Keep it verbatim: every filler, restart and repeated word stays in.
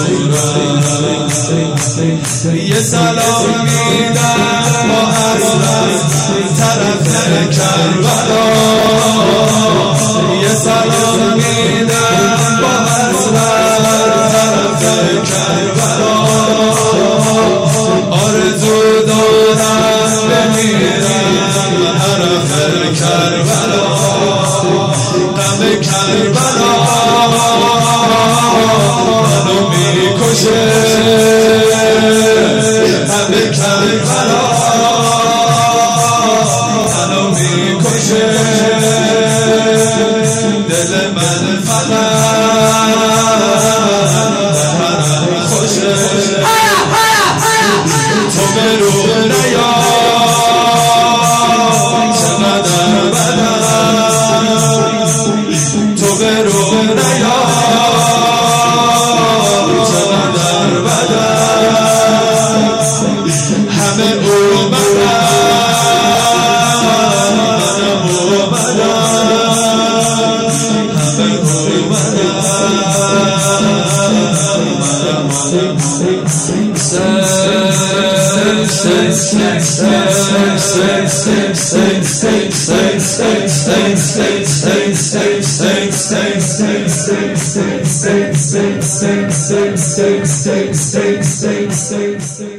یه سلام میدم با حسرت طرف کربلا، یه سلام میدم با حسرت طرف کربلا. آرزو دارم بمیرم حرف کربلا، غم کربلا منو میکشه، غم کربلا منو میکشه. دل من فقط حرم خوشه، تو برو نیا چقدر بدم، تو برو نیا چقدر بدم. همه اومدن منم اومدم، همه اومدن منم